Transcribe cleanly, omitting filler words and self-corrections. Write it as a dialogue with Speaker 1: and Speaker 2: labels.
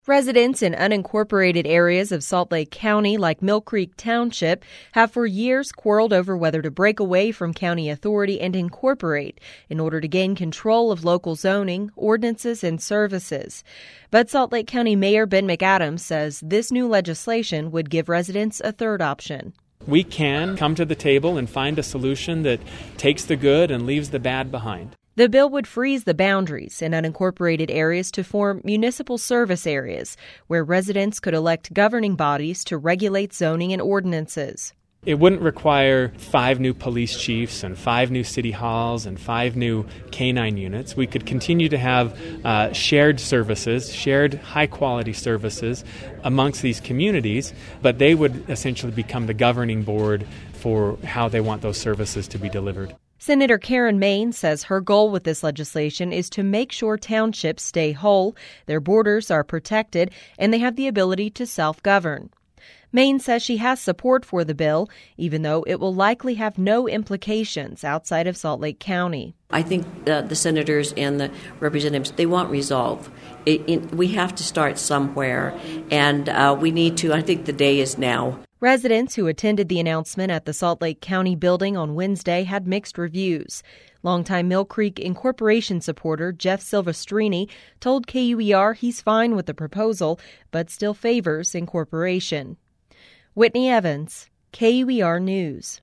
Speaker 1: Residents in unincorporated areas of Salt Lake County, like Mill Creek Township, have for years quarreled over whether to break away from county authority and incorporate in order to gain control of local zoning, ordinances, and services. But Salt Lake County Mayor Ben McAdams says this new legislation would give residents a third option.
Speaker 2: We can come to the table and find a solution that takes the good and leaves the bad behind.
Speaker 1: The bill would freeze the boundaries in unincorporated areas to form municipal service areas, where residents could elect governing bodies to regulate zoning and ordinances.
Speaker 2: It wouldn't require 5 new police chiefs and 5 new city halls and 5 new canine units. We could continue to have shared services, shared high-quality services amongst these communities, but they would essentially become the governing board for how they want those services to be delivered.
Speaker 1: Senator Karen Main says her goal with this legislation is to make sure townships stay whole, their borders are protected, and they have the ability to self-govern. Main says she has support for the bill, even though it will likely have no implications outside of Salt Lake County.
Speaker 3: I think the senators and the representatives, they want resolve. We have to start somewhere, and we need to. I think the day is now.
Speaker 1: Residents who attended the announcement at the Salt Lake County building on Wednesday had mixed reviews. Longtime Mill Creek Incorporation supporter Jeff Silvestrini told KUER he's fine with the proposal, but still favors incorporation. Whitney Evans, KUER News.